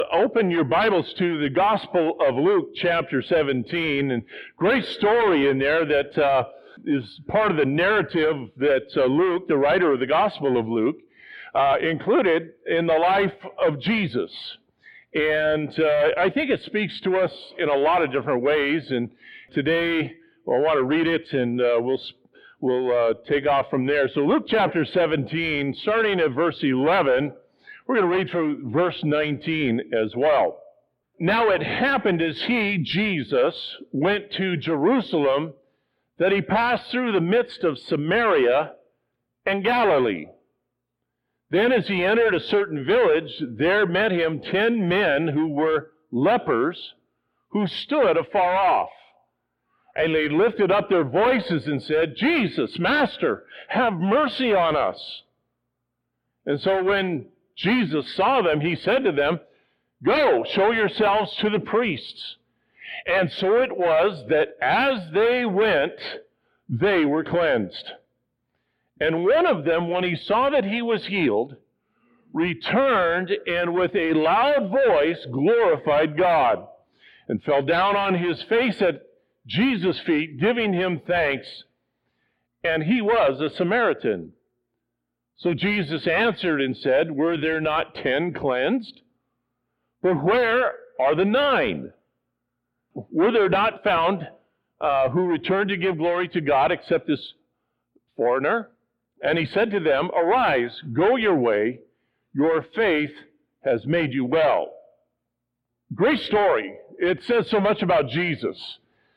Open your Bibles to the Gospel of Luke, chapter 17, and great story in there that is part of the narrative that Luke, the writer of the Gospel of Luke, included in the life of Jesus. And I think it speaks to us in a lot of different ways. And today, I want to read it, and we'll take off from there. So Luke chapter 17, starting at verse 11. We're going to read through verse 19 as well. Now it happened as he, Jesus, went to Jerusalem, that he passed through the midst of Samaria and Galilee. Then as he entered a certain village, there met him 10 men who were lepers, who stood afar off. And they lifted up their voices and said, Jesus, Master, have mercy on us. And so when Jesus saw them, he said to them, Go, show yourselves to the priests. And so it was that as they went, they were cleansed. And one of them, when he saw that he was healed, returned and with a loud voice glorified God, and fell down on his face at Jesus' feet, giving him thanks. And he was a Samaritan. So Jesus answered and said, Were there not 10 cleansed? But where are the 9? Were there not found who returned to give glory to God except this foreigner? And he said to them, Arise, go your way, your faith has made you well. Great story. It says so much about Jesus.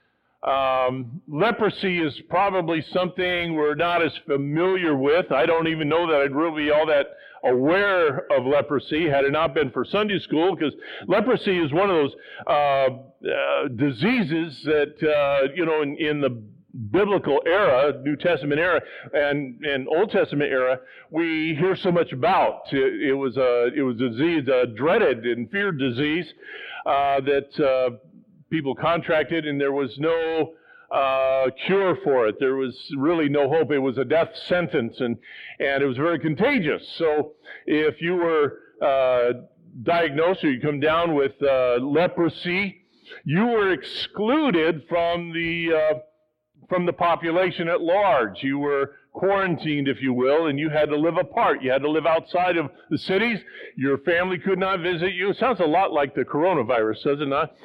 Leprosy is probably something we're not as familiar with. I don't even know that I'd really be all that aware of leprosy had it not been for Sunday school, because leprosy is one of those diseases that, in the biblical era, New Testament era, and Old Testament era, we hear so much about. It was a disease, a dreaded and feared disease that people contracted, and there was no cure for it. There was really no hope. It was a death sentence, and it was very contagious. So if you were diagnosed or you come down with leprosy, you were excluded from the population at large. You were quarantined, if you will, and you had to live apart. You had to live outside of the cities. Your family could not visit you. It sounds a lot like the coronavirus, does it not?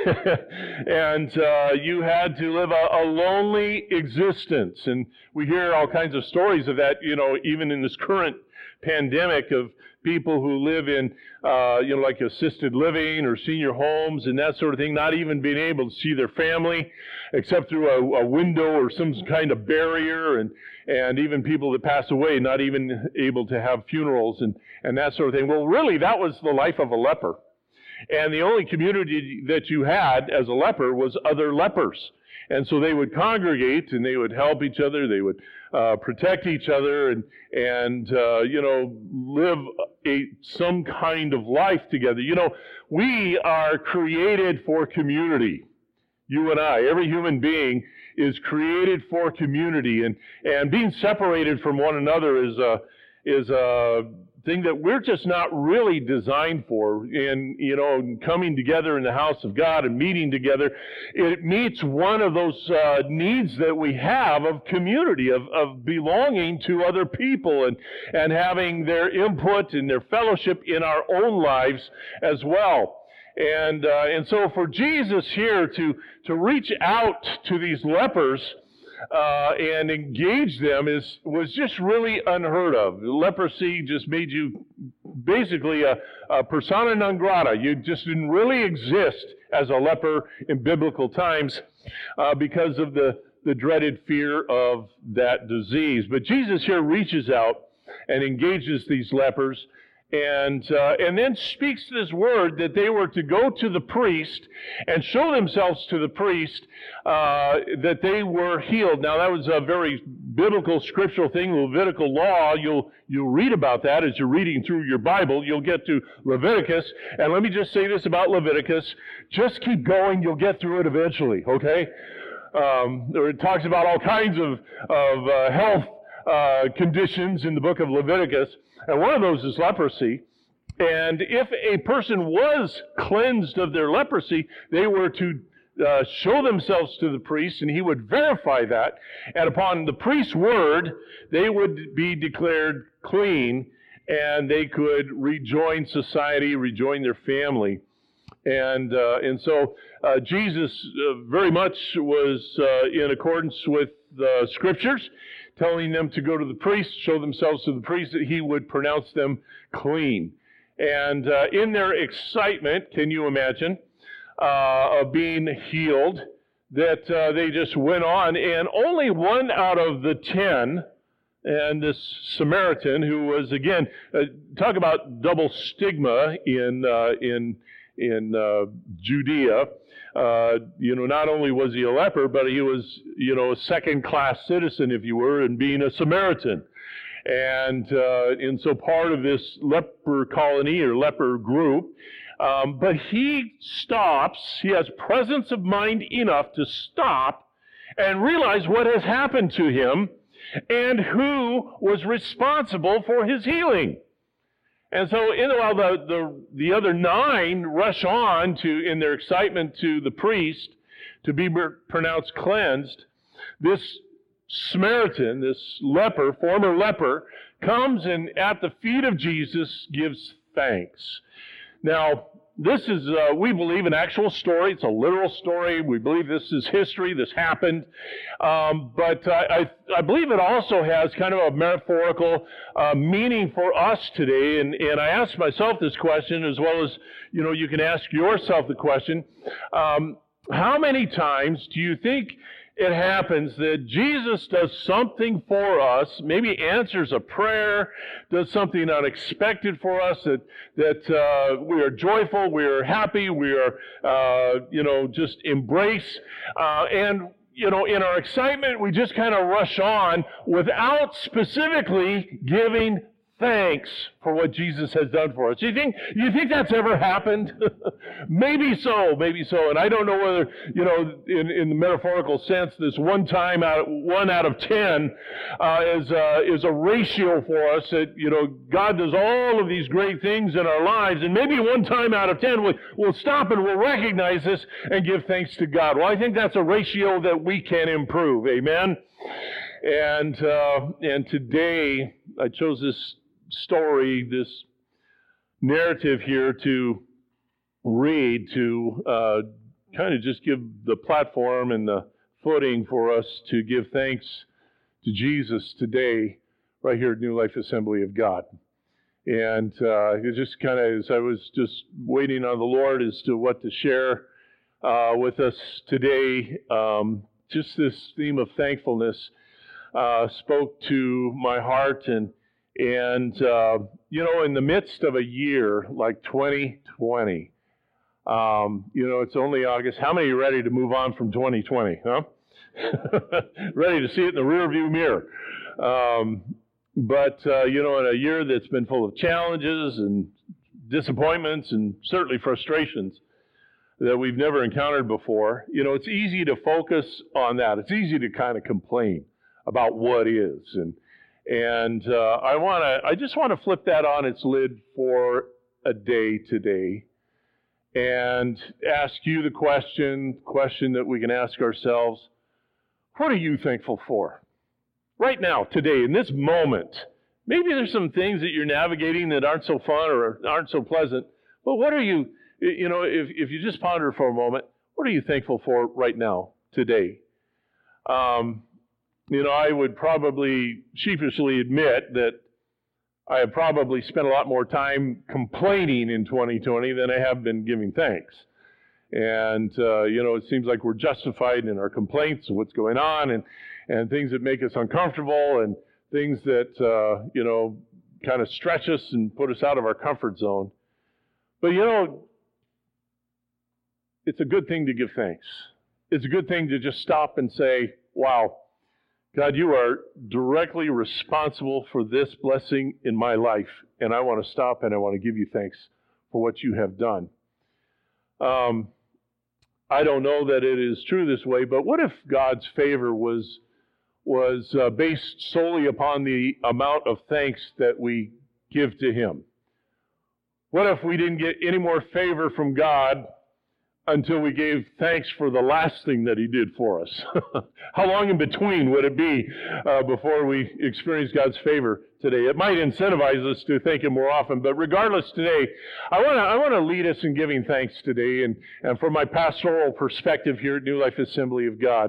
And you had to live a lonely existence. And we hear all kinds of stories of that, even in this current pandemic, of people who live in, like assisted living or senior homes and that sort of thing, not even being able to see their family except through a window or some kind of barrier, and even people that pass away not even able to have funerals and that sort of thing. Well, really, that was the life of a leper. And the only community that you had as a leper was other lepers. And so they would congregate and they would help each other. They would protect each other and live some kind of life together. We are created for community. You and I, every human being is created for community, and being separated from one another is a thing that we're just not really designed for. And coming together in the house of God and meeting together, it meets one of those needs that we have of community, of belonging to other people and having their input and their fellowship in our own lives as well. And so for Jesus here to reach out to these lepers and engage them was just really unheard of. Leprosy just made you basically a persona non grata. You just didn't really exist as a leper in biblical times because of the dreaded fear of that disease. But Jesus here reaches out and engages these lepers, and then speaks this word that they were to go to the priest and show themselves to the priest that they were healed. Now, that was a very biblical, scriptural thing, Levitical law. You'll read about that as you're reading through your Bible. You'll get to Leviticus, and let me just say this about Leviticus. Just keep going. You'll get through it eventually, okay? It talks about all kinds of health conditions in the book of Leviticus, and one of those is leprosy. And if a person was cleansed of their leprosy, they were to show themselves to the priest, and he would verify that. And upon the priest's word, they would be declared clean, and they could rejoin society, rejoin their family. And so Jesus very much was in accordance with the Scriptures, telling them to go to the priest, show themselves to the priest, that he would pronounce them clean. And in their excitement, can you imagine, of being healed, that they just went on, and only 1 out of the 10, and this Samaritan, who was, again, talk about double stigma in Judea. Not only was he a leper, but he was, a second-class citizen, if you were, in being a Samaritan. And so part of this leper colony or leper group, but he stops, he has presence of mind enough to stop and realize what has happened to him and who was responsible for his healing. And so while the other 9 rush on in their excitement to the priest to be pronounced cleansed, this Samaritan, this leper, former leper, comes and at the feet of Jesus gives thanks. Now, this is, we believe, an actual story. It's a literal story. We believe this is history. This happened. But I believe it also has kind of a metaphorical meaning for us today. And I ask myself this question, as well as, you can ask yourself the question. How many times do you think it happens that Jesus does something for us, maybe answers a prayer, does something unexpected for us, that we are joyful, we are happy, we are, just embrace, and, in our excitement, we just kind of rush on without specifically giving thanks for what Jesus has done for us. You think that's ever happened? Maybe so. And I don't know whether, in the metaphorical sense, this 1 out of 10 is a ratio for us that, God does all of these great things in our lives, and maybe 1 time out of 10 we'll stop and we'll recognize this and give thanks to God. Well, I think that's a ratio that we can improve. Amen? And today I chose this story, this narrative here to read, to kind of just give the platform and the footing for us to give thanks to Jesus today, right here at New Life Assembly of God. And it just kind of, as I was just waiting on the Lord as to what to share with us today, just this theme of thankfulness spoke to my heart. And in the midst of a year like 2020, it's only August. How many are ready to move on from 2020, huh? Ready to see it in the rearview mirror. But in a year that's been full of challenges and disappointments and certainly frustrations that we've never encountered before, it's easy to focus on that. It's easy to kind of complain about what is. And I just want to flip that on its lid for a day today and ask you the question that we can ask ourselves: what are you thankful for? Right now, today, in this moment. Maybe there's some things that you're navigating that aren't so fun or aren't so pleasant, but what are you, if you just ponder for a moment, what are you thankful for right now, today? I would probably sheepishly admit that I have probably spent a lot more time complaining in 2020 than I have been giving thanks. And, it seems like we're justified in our complaints of what's going on and things that make us uncomfortable and things that, kind of stretch us and put us out of our comfort zone. But, it's a good thing to give thanks. It's a good thing to just stop and say, wow, God, you are directly responsible for this blessing in my life, and I want to stop and I want to give you thanks for what you have done. I don't know that it is true this way, but what if God's favor was based solely upon the amount of thanks that we give to Him? What if we didn't get any more favor from God until we gave thanks for the last thing that He did for us? How long in between would it be before we experience God's favor today? It might incentivize us to thank Him more often, but regardless today, I want to lead us in giving thanks today, and from my pastoral perspective here at New Life Assembly of God.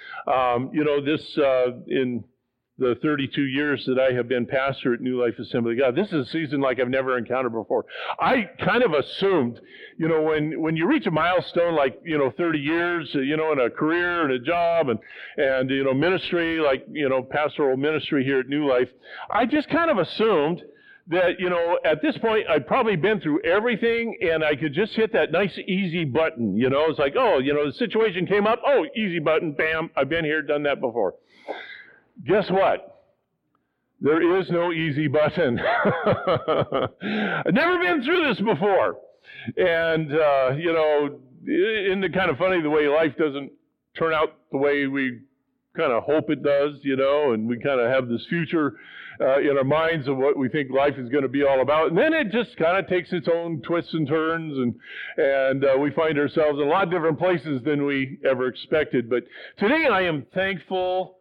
In the 32 years that I have been pastor at New Life Assembly of God, this is a season like I've never encountered before. I kind of assumed, when you reach a milestone like, 30 years, in a career and a job and ministry, like, pastoral ministry here at New Life, I just kind of assumed that, at this point, I'd probably been through everything and I could just hit that nice easy button, It's like, the situation came up, easy button, bam, I've been here, done that before. Guess what? There is no easy button. I've never been through this before. And, isn't it kind of funny the way life doesn't turn out the way we kind of hope it does, and we kind of have this future in our minds of what we think life is going to be all about. And then it just kind of takes its own twists and turns, and we find ourselves in a lot of different places than we ever expected. But today I am thankful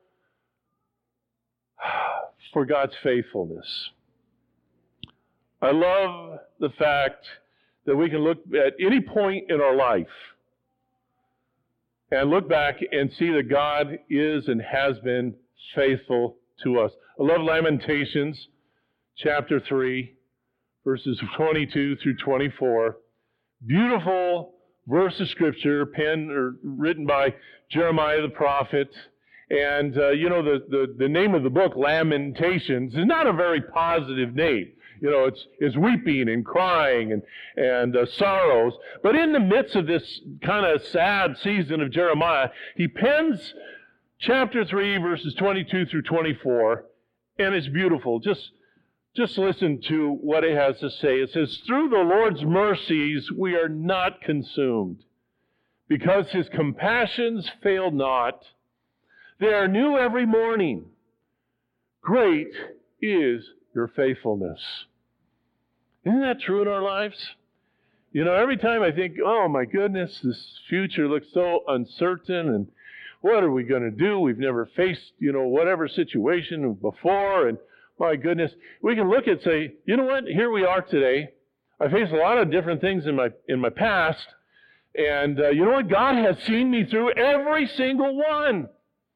for God's faithfulness. I love the fact that we can look at any point in our life and look back and see that God is and has been faithful to us. I love Lamentations, chapter 3, verses 22 through 24. Beautiful verse of Scripture, penned or written by Jeremiah the prophet. And, the name of the book, Lamentations, is not a very positive name. It's weeping and crying and sorrows. But in the midst of this kind of sad season of Jeremiah, he pens chapter 3, verses 22 through 24, and it's beautiful. Just listen to what it has to say. It says, "Through the Lord's mercies we are not consumed, because His compassions fail not. They are new every morning. Great is your faithfulness." Isn't that true in our lives? Every time I think, oh my goodness, this future looks so uncertain, and what are we going to do? We've never faced, whatever situation before, and my goodness, we can look and say, you know what? Here we are today. I faced a lot of different things in my past, and you know what? God has seen me through every single one.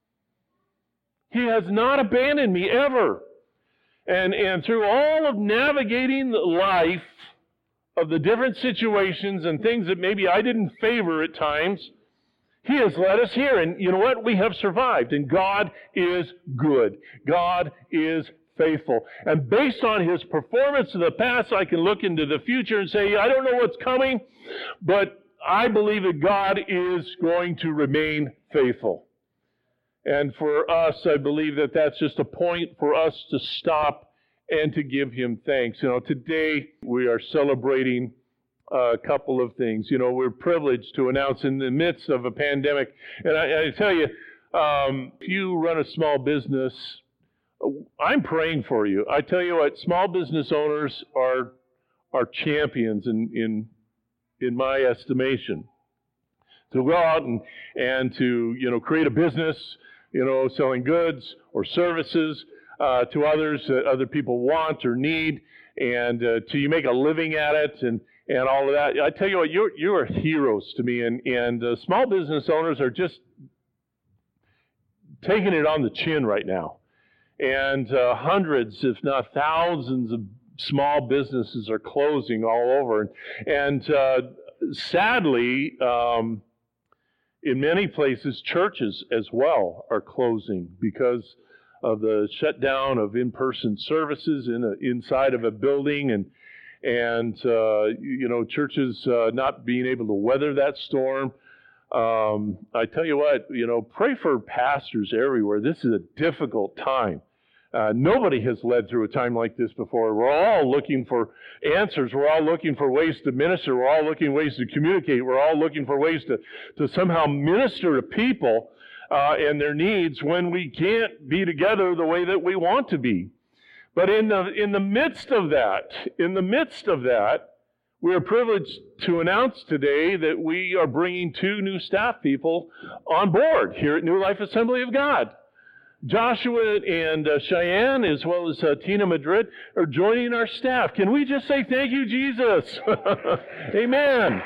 He has not abandoned me ever. And through all of navigating life, of the different situations and things that maybe I didn't favor at times, He has led us here. And you know what? We have survived. And God is good. God is faithful. And based on His performance in the past, I can look into the future and say, I don't know what's coming, but I believe that God is going to remain faithful. And for us, I believe that that's just a point for us to stop and to give Him thanks. Today we are celebrating a couple of things. We're privileged to announce in the midst of a pandemic. And I tell you, if you run a small business, I'm praying for you. I tell you what, small business owners are champions in my estimation. To go out and to create a business, selling goods or services to others that other people want or need, and to you make a living at it and all of that. I tell you what, you are heroes to me, and small business owners are just taking it on the chin right now. And hundreds, if not thousands, of small businesses are closing all over. And sadly, in many places, churches as well are closing because of the shutdown of in-person services inside of a building, and churches not being able to weather that storm. I tell you what, pray for pastors everywhere. This is a difficult time. Nobody has led through a time like this before. We're all looking for answers. We're all looking for ways to minister. We're all looking for ways to communicate. We're all looking for ways to somehow minister to people and their needs when we can't be together the way that we want to be. But in the midst of that, We are privileged to announce today that we are bringing 2 new staff people on board here at New Life Assembly of God. Joshua and Cheyenne, as well as Tina Madrid, are joining our staff. Can we just say thank you, Jesus? Amen.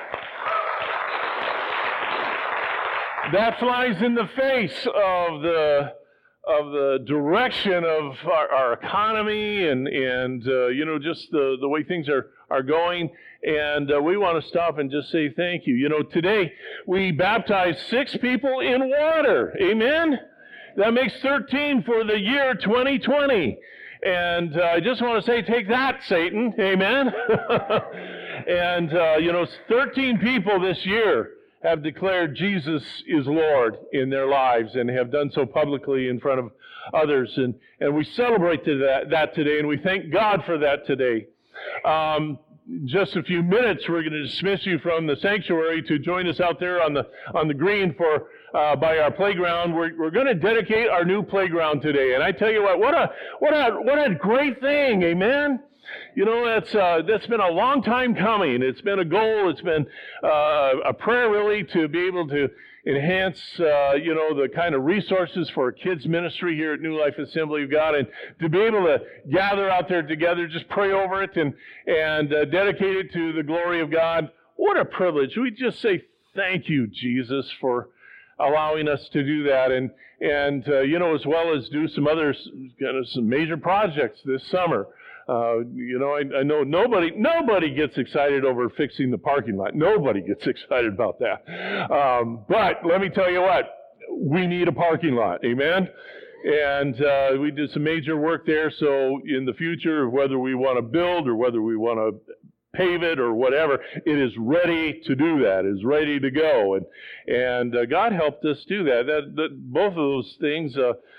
That flies in the face of the direction of our economy and just the way things are going. And we want to stop and just say thank you. Today we baptized 6 people in water. Amen? That makes 13 for the year 2020. And I just want to say, take that, Satan. Amen? And, 13 people this year have declared Jesus is Lord in their lives and have done so publicly in front of others. And we celebrate that today, and we thank God for that today. Just a few minutes, we're going to dismiss you from the sanctuary to join us out there on the green by our playground. We're going to dedicate our new playground today, and I tell you what a great thing, amen. That's been a long time coming. It's been a goal. It's been a prayer, really, to be able to enhance, the kind of resources for kids ministry here at New Life Assembly of God, and to be able to gather out there together, just pray over it and dedicate it to the glory of God. What a privilege. We just say thank you, Jesus, for allowing us to do that, and as well as do some major projects this summer. I know nobody gets excited over fixing the parking lot. Nobody gets excited about that. But let me tell you what, we need a parking lot. Amen? And we did some major work there. So in the future, whether we want to build or whether we want to pave it or whatever, it is ready to do that. It is ready to go. And God helped us do that. That both of those things,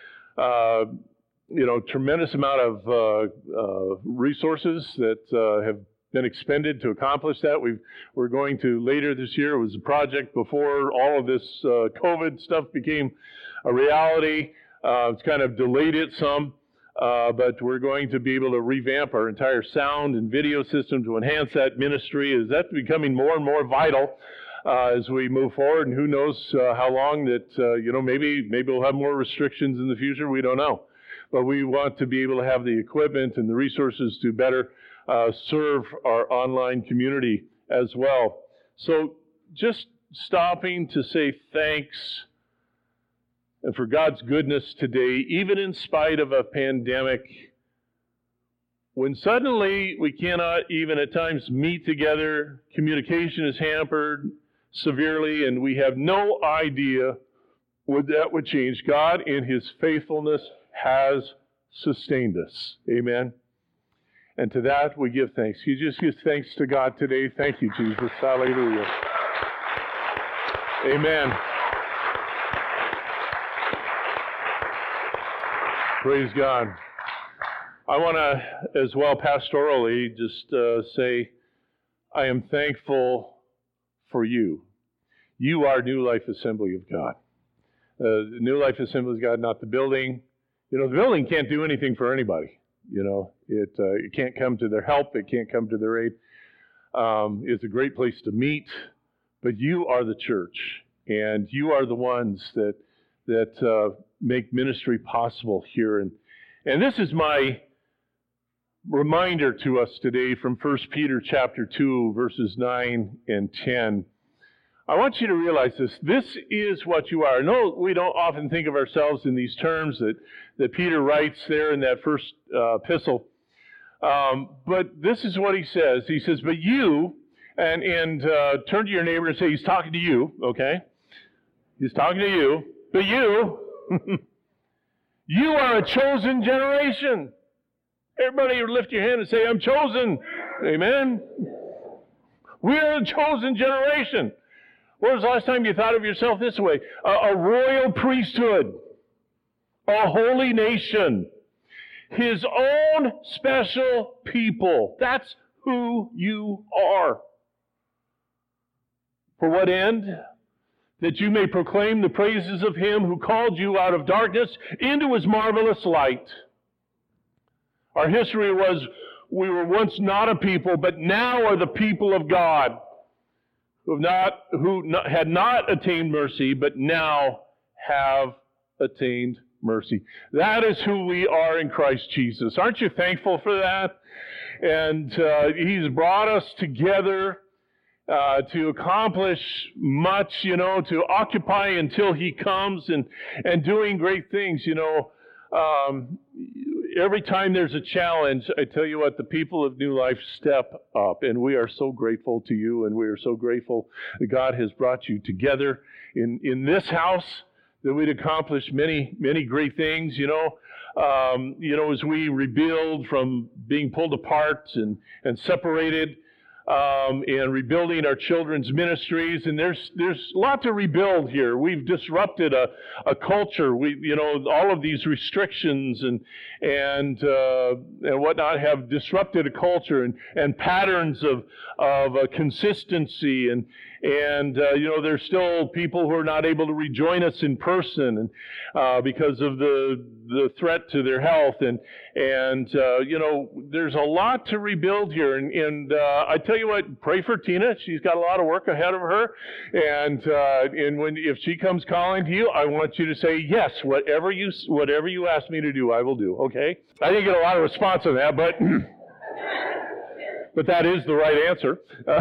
tremendous amount of resources that have been expended to accomplish that. We're going to later this year. It was a project before all of this COVID stuff became a reality. It's kind of delayed it some, but we're going to be able to revamp our entire sound and video system to enhance that ministry. Is that becoming more and more vital as we move forward? And who knows how long that maybe we'll have more restrictions in the future. We don't know. But we want to be able to have the equipment and the resources to better serve our online community as well. So just stopping to say thanks and for God's goodness today, even in spite of a pandemic, when suddenly we cannot even at times meet together, communication is hampered severely, and we have no idea what that would change. God, in His faithfulness, has sustained us. Amen. And to that we give thanks. You just give thanks to God today. Thank you, Jesus. Hallelujah. Amen. Praise God. I want to, as well, pastorally, just say, I am thankful for you. You are New Life Assembly of God. The New Life Assembly of God, not the building. The building can't do anything for anybody. It can't come to their help. It can't come to their aid. It's a great place to meet, but you are the church, and you are the ones that make ministry possible here. And this is my reminder to us today from 1 Peter chapter 2, verses 9 and 10. I want you to realize this. This is what you are. No, we don't often think of ourselves in these terms that Peter writes there in that first epistle. But this is what he says. He says, but you, and turn to your neighbor and say, he's talking to you, okay? He's talking to you. But you, you are a chosen generation. Everybody lift your hand and say, I'm chosen. Amen. We are a chosen generation. When was the last time you thought of yourself this way? A royal priesthood, a holy nation, His own special people. That's who you are. For what end? That you may proclaim the praises of Him who called you out of darkness into His marvelous light. Our history was we were once not a people, but now are the people of God, who had not attained mercy, but now have attained mercy. That is who we are in Christ Jesus. Aren't you thankful for that? And He's brought us together to accomplish much, to occupy until He comes and doing great things, Every time there's a challenge, I tell you what, the people of New Life step up, and we are so grateful to you, and we are so grateful that God has brought you together in this house, that we'd accomplish many, many great things, as we rebuild from being pulled apart and separated, and rebuilding our children's ministries. And there's a lot to rebuild here. We've disrupted a culture. All of these restrictions and whatnot have disrupted a culture and patterns of consistency and there's still people who are not able to rejoin us in person and because of the threat to their health and there's a lot to rebuild here and I tell you what, pray for Tina. She's got a lot of work ahead of her, and if she comes calling to you, I want you to say yes. Whatever you ask me to do, I will do. Okay? I didn't get a lot of response on that, but. But that is the right answer.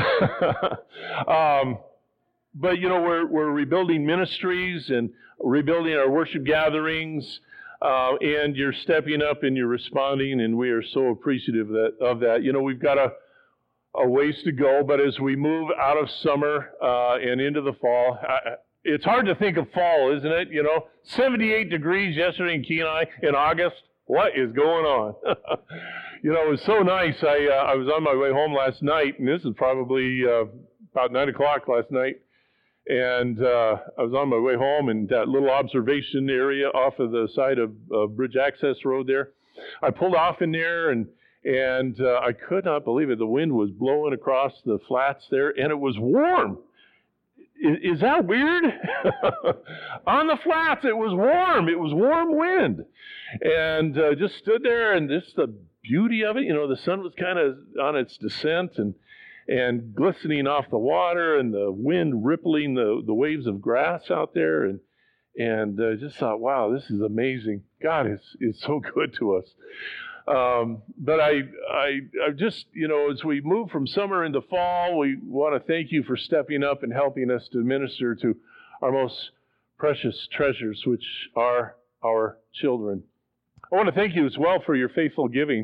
But we're rebuilding ministries and rebuilding our worship gatherings, and you're stepping up and you're responding, and we are so appreciative of that. We've got a ways to go, but as we move out of summer and into the fall, it's hard to think of fall, isn't it? 78 degrees yesterday in Kenai in August. What is going on? It was so nice. I was on my way home last night, and this is probably about 9 o'clock last night, and I was on my way home in that little observation area off of the side of Bridge Access Road there. I pulled off in there, and I could not believe it. The wind was blowing across the flats there, and it was warm. Is that weird? On the flats, it was warm. It was warm wind. And just stood there, and just the beauty of it, the sun was kind of on its descent and glistening off the water, and the wind rippling the waves of grass out there, and just thought, wow, this is amazing. God is so good to us. But I just, as we move from summer into fall, we want to thank you for stepping up and helping us to minister to our most precious treasures, which are our children. I want to thank you as well for your faithful giving.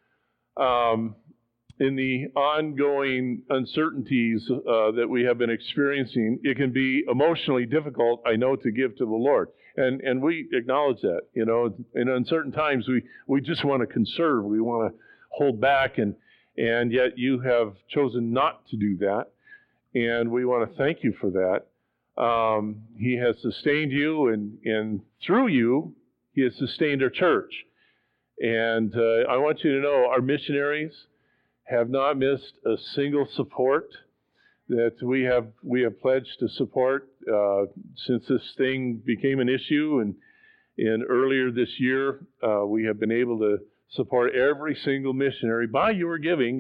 In the ongoing uncertainties that we have been experiencing, it can be emotionally difficult, I know, to give to the Lord. And we acknowledge that. In uncertain times, we just want to conserve. We want to hold back, and yet you have chosen not to do that. And we want to thank you for that. He has sustained you, and through you, He has sustained our church. And I want you to know our missionaries have not missed a single support that we have pledged to support since this thing became an issue. And earlier this year, we have been able to support every single missionary by your giving.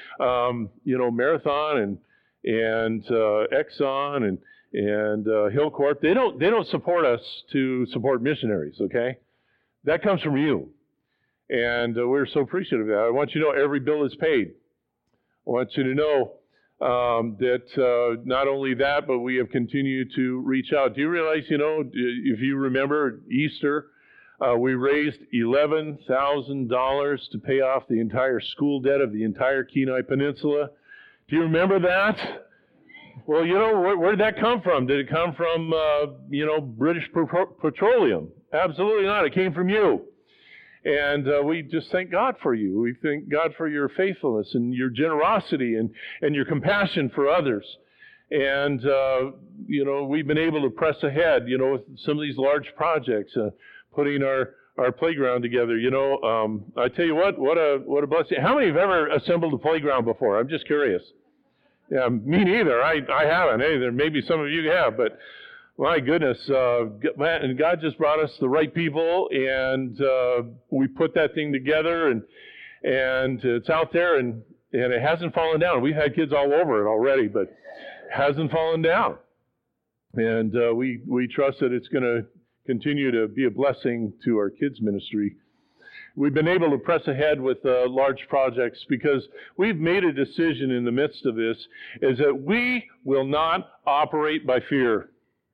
Marathon and Exxon and Hillcorp. They don't support us to support missionaries. Okay, that comes from you. And we're so appreciative of that. I want you to know every bill is paid. I want you to know that not only that, but we have continued to reach out. Do you realize, if you remember Easter, we raised $11,000 to pay off the entire school debt of the entire Kenai Peninsula? Do you remember that? Well, where did that come from? Did it come from, British Petroleum? Absolutely not. It came from you. And we just thank God for you. We thank God for your faithfulness and your generosity and your compassion for others. And, we've been able to press ahead, with some of these large projects, putting our playground together. I tell you what a blessing. How many have ever assembled a playground before? I'm just curious. Yeah, me neither. I haven't. Hey, there maybe some of you have, but my goodness, and God just brought us the right people, and we put that thing together, and And it's out there, and it hasn't fallen down. We've had kids all over it already, but it hasn't fallen down. And we trust that it's going to continue to be a blessing to our kids' ministry. We've been able to press ahead with large projects because we've made a decision in the midst of this, is that we will not operate by fear.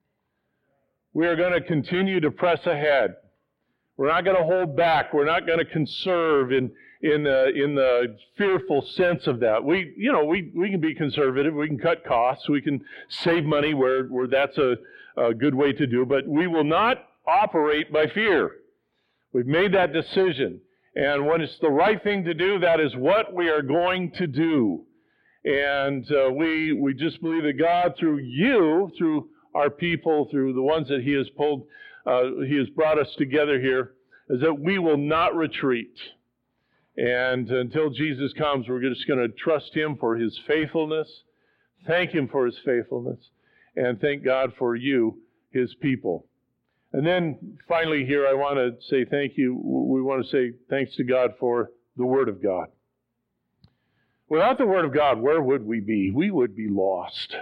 We are going to continue to press ahead. We're not going to hold back. We're not going to conserve in the fearful sense of that. We can be conservative. We can cut costs. We can save money where that's a good way to do. But we will not operate by fear. We've made that decision. And when it's the right thing to do, that is what we are going to do. And we just believe that God, through you, through our people, through the ones that He has brought us together here, is that we will not retreat. And until Jesus comes, we're just going to trust Him for His faithfulness, thank Him for His faithfulness, and thank God for you, His people. And then finally here, I want to say thank you. We want to say thanks to God for the Word of God. Without the Word of God, where would we be? We would be lost.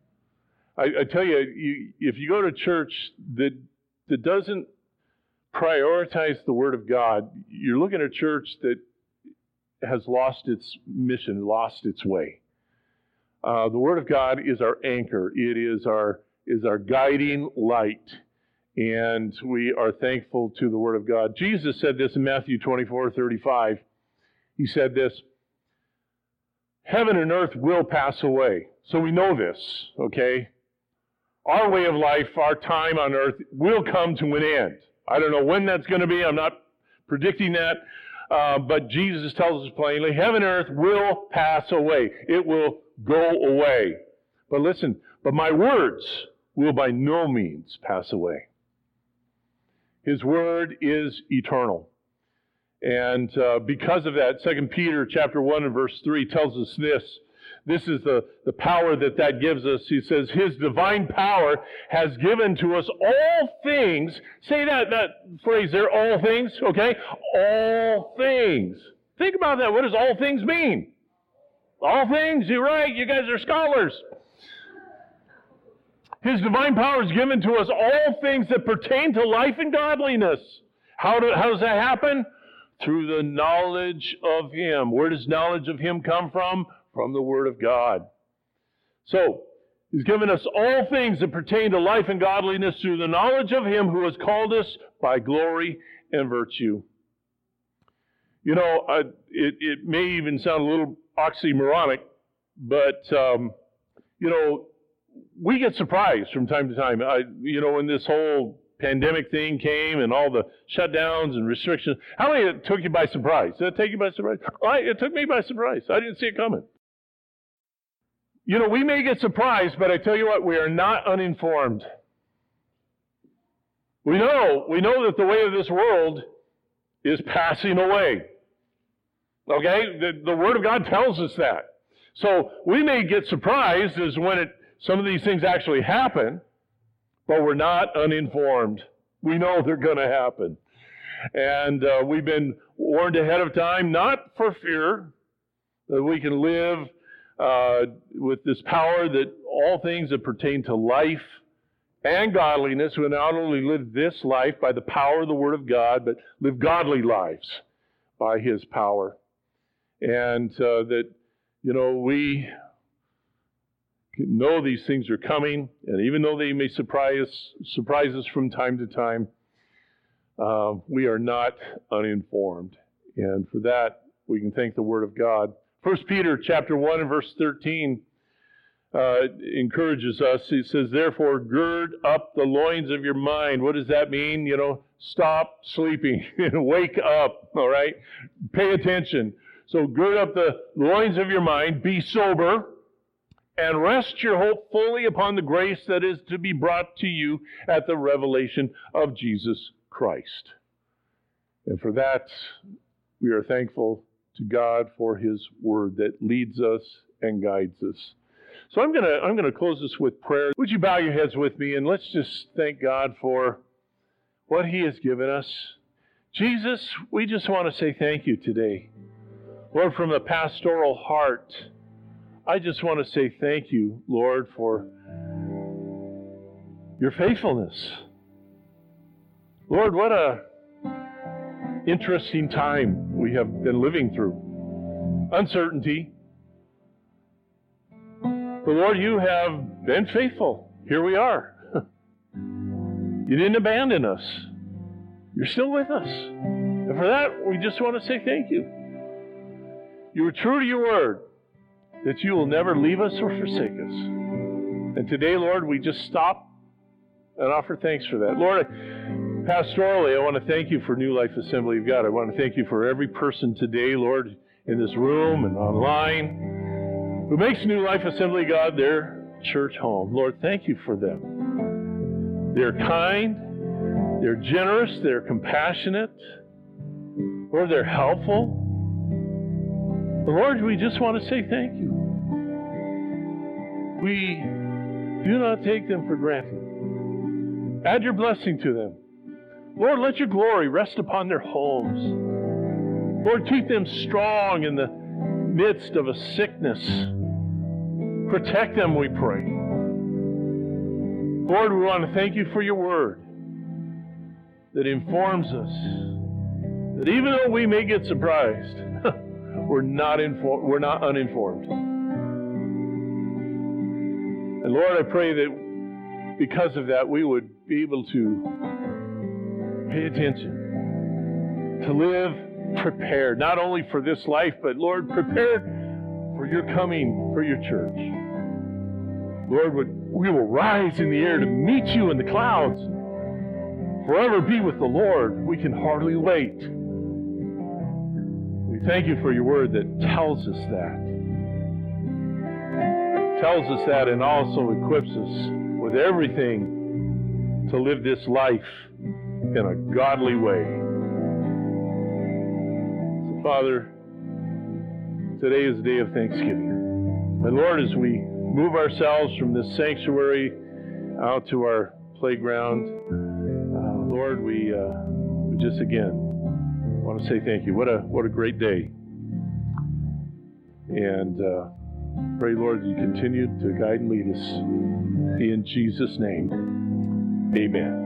I tell you, if you go to church that doesn't prioritize the Word of God, you're looking at a church that has lost its mission, lost its way. The Word of God is our anchor. It is our guiding light. And we are thankful to the Word of God. Jesus said this in Matthew 24:35. He said this, "Heaven and earth will pass away." So we know this, okay? Our way of life, our time on earth will come to an end. I don't know when that's going to be. I'm not predicting that. But Jesus tells us plainly, heaven and earth will pass away. It will go away. But listen, but my words will by no means pass away. His word is eternal. And because of that, 2 Peter chapter 1 and verse 3 tells us this. This is the power that gives us. He says, His divine power has given to us all things. Say that phrase there, all things, okay? All things. Think about that. What does all things mean? All things, you're right. You guys are scholars. His divine power has given to us all things that pertain to life and godliness. How does that happen? Through the knowledge of Him. Where does knowledge of Him come from? From the Word of God. So, He's given us all things that pertain to life and godliness through the knowledge of Him who has called us by glory and virtue. You know, it may even sound a little oxymoronic, but, we get surprised from time to time. When this whole pandemic thing came and all the shutdowns and restrictions, how many it took you by surprise? Did it take you by surprise? It took me by surprise. I didn't see it coming. We may get surprised, but I tell you what, we are not uninformed. We know that the way of this world is passing away. Okay? The Word of God tells us that. So we may get surprised as when some of these things actually happen, but we're not uninformed. We know they're going to happen. And we've been warned ahead of time, not for fear, that we can live with this power that all things that pertain to life and godliness, we not only live this life by the power of the Word of God, but live godly lives by His power. And that, we know these things are coming, and even though they may surprise us from time to time, we are not uninformed. And for that, we can thank the Word of God. 1 Peter chapter 1 and verse 13 encourages us. He says, therefore, gird up the loins of your mind. What does that mean? Stop sleeping and wake up, all right? Pay attention. So gird up the loins of your mind, be sober, and rest your hope fully upon the grace that is to be brought to you at the revelation of Jesus Christ. And for that, we are thankful to God for His Word that leads us and guides us. So I'm gonna close this with prayer. Would you bow your heads with me and let's just thank God for what He has given us. Jesus, we just want to say thank you today. Lord, from the pastoral heart, I just want to say thank you, Lord, for your faithfulness. Lord, what a interesting time we have been living through. Uncertainty. But Lord, you have been faithful. Here we are. You didn't abandon us. You're still with us. And for that, we just want to say thank you. You were true to your word that you will never leave us or forsake us. And today, Lord, we just stop and offer thanks for that. Lord, pastorally, I want to thank you for New Life Assembly of God. I want to thank you for every person today, Lord, in this room and online, who makes New Life Assembly of God their church home. Lord, thank you for them. They're kind, they're generous, they're compassionate, Lord, they're helpful. Lord, we just want to say thank you. We do not take them for granted. Add your blessing to them. Lord, let your glory rest upon their homes. Lord, keep them strong in the midst of a sickness. Protect them, we pray. Lord, we want to thank you for your word that informs us that even though we may get surprised, we're not uninformed. And Lord, I pray that because of that, we would be able to pay attention, to live prepared, not only for this life, but Lord, prepared for your coming, for your church. Lord, we will rise in the air to meet you in the clouds, forever be with the Lord. We can hardly wait. We thank you for your word that tells us that. Tells us that and also equips us with everything to live this life in a godly way. So, Father, today is a day of thanksgiving. And Lord, as we move ourselves from this sanctuary out to our playground, Lord, we just again want to say thank you. What a great day. And pray, Lord, you continue to guide and lead us. In Jesus' name, amen.